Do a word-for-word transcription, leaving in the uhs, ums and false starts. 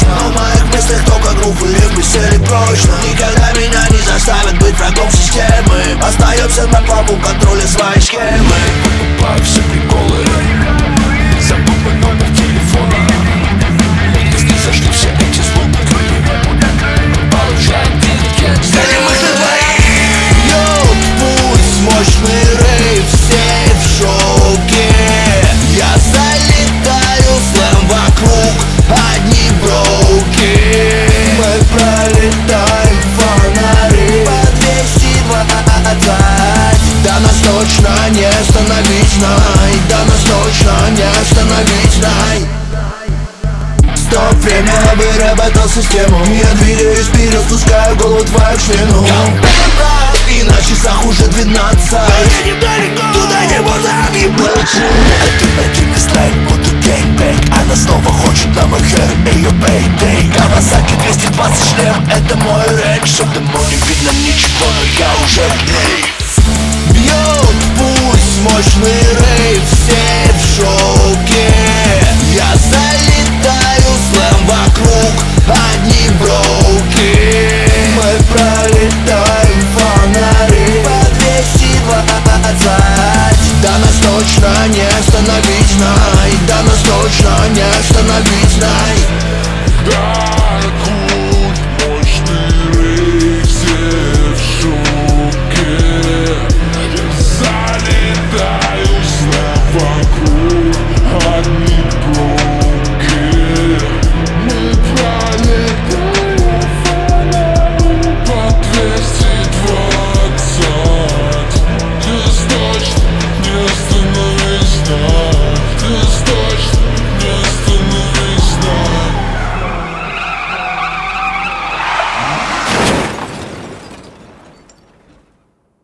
точно. Но в моих мыслях только группы их веселье прочно. Никогда меня не заставят быть врагом системы. Остаемся на плаву контроля своей схемы. Покупаю все приколы, забудь мой номер телефона. Если зашли все эти звуки, получаем билет. Среди мысли твоих, йоу, пусть мощный рейв, все в шоке. Я залетаю, слэм вокруг, одни броуки. Мы пролетаем фонари по двести двадцать. Да нас точно не остановить, най. Да нас точно не остановить, най. Стоп, время, выработал систему. Я двигаюсь вперед, спускаю голову твою к члену. И на часах уже двенадцать. Едем далеко, туда не можно объебаться. Это накинный слайд, будто геймбэк. Она снова хочет на мой хэр, ее бэй-дэй. Кавасаки двести двадцать шлем, это мой рейдж. Чтоб ему не видно ничего, но я уже в ней.